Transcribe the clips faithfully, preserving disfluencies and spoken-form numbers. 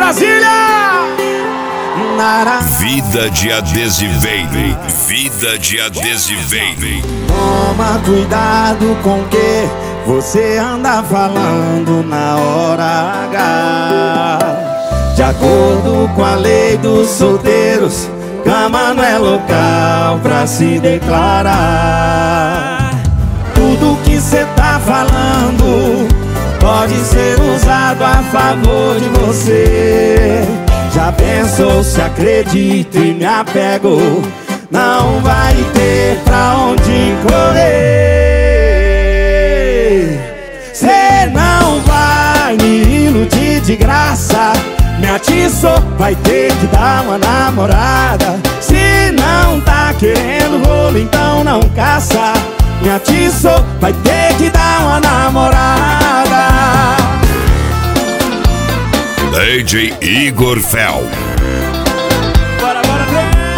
Brasília! Vida de adesiveiro, vida de adesiveiro. Toma cuidado com o que você anda falando na hora H. De acordo com a lei dos solteiros, cama não é local pra se declarar. Tudo que cê tá falando pode ser usado a favor de você. Já pensou se acredito e me apego? Não vai ter pra onde correr. Cê não vai me iludir de graça. Me atiçou, vai ter que dar uma namorada. Se não tá querendo rolo, então não caça. Me atiçou, vai ter que dar uma namorada. D J Igor Fel. Bora, bora,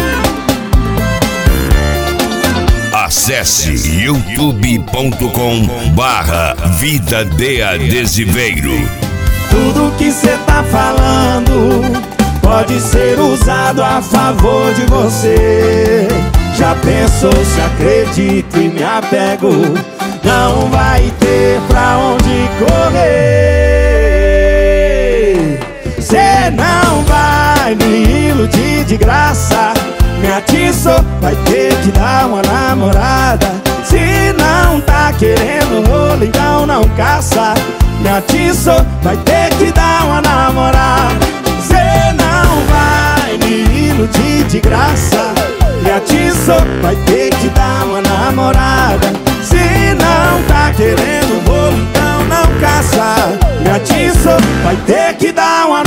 Acesse youtube ponto com barra Vida de Adesiveiro. Tudo que cê tá falando pode ser usado a favor de você. Já pensou se acredito e me apego? Não vai ter pra onde correr. Cê não vai me iludir de graça. Me atiçou, vai ter que dar uma namorada. Se não tá querendo rolo, então não caça. Me atiçou, vai ter que dar uma namorada. Cê não vai me iludir de graça. Me atiçou, vai ter que dar uma namorada. Se não tá querendo rolo, então não caça. Me atiçou, vai ter que dar uma namorada.